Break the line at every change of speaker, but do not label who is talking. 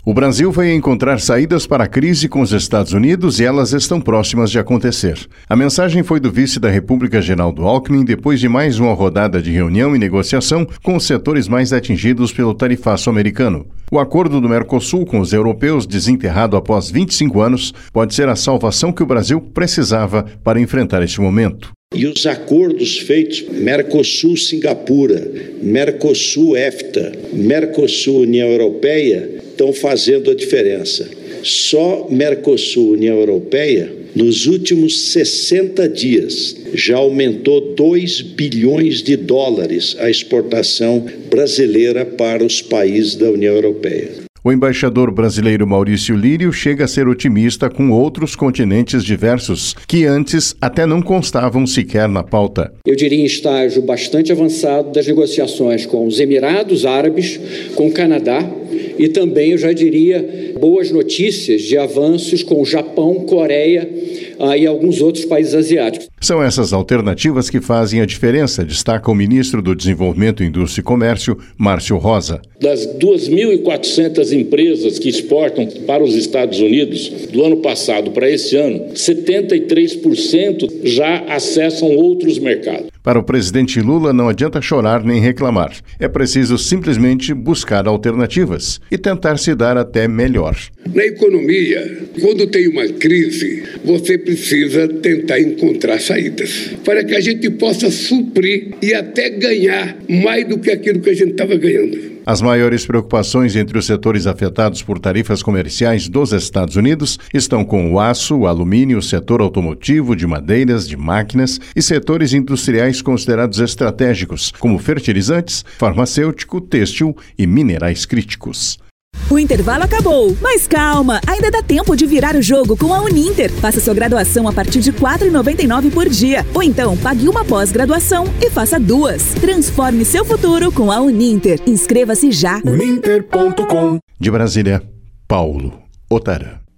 O Brasil vai encontrar saídas para a crise com os Estados Unidos e elas estão próximas de acontecer. A mensagem foi do vice da República, Geraldo Alckmin, depois de mais uma rodada de reunião e negociação com os setores mais atingidos pelo tarifaço americano. O acordo do Mercosul com os europeus, desenterrado após 25 anos, pode ser a salvação que o Brasil precisava para enfrentar este momento.
E os acordos feitos, Mercosul-Singapura, Mercosul-EFTA, Mercosul-União Europeia, estão fazendo a diferença. Só Mercosul-União Europeia, nos últimos 60 dias, já aumentou 2 bilhões de dólares a exportação brasileira para os países da União Europeia.
O embaixador brasileiro Maurício Lírio chega a ser otimista com outros continentes diversos, que antes até não constavam sequer na pauta.
Eu diria em estágio bastante avançado das negociações com os Emirados Árabes, com o Canadá e também, eu já diria, boas notícias de avanços com o Japão, Coreia e alguns outros países asiáticos.
São essas alternativas que fazem a diferença, destaca o ministro do Desenvolvimento, Indústria e Comércio, Márcio Rosa.
Das 2.400 empresas que exportam para os Estados Unidos, do ano passado para esse ano, 73% já acessam outros mercados.
Para o presidente Lula, não adianta chorar nem reclamar. É preciso simplesmente buscar alternativas e tentar se dar até melhor.
Na economia, quando tem uma crise, você precisa tentar encontrar saídas para que a gente possa suprir e até ganhar mais do que aquilo que a gente estava ganhando.
As maiores preocupações entre os setores afetados por tarifas comerciais dos Estados Unidos estão com o aço, o alumínio, o setor automotivo, de madeiras, de máquinas e setores industriais considerados estratégicos, como fertilizantes, farmacêutico, têxtil e minerais críticos.
O intervalo acabou, mas calma, ainda dá tempo de virar o jogo com a Uninter. Faça sua graduação a partir de R$ 4,99 por dia. Ou então, pague uma pós-graduação e faça 2. Transforme seu futuro com a Uninter. Inscreva-se já.
Uninter.com. De Brasília, Paulo Otara.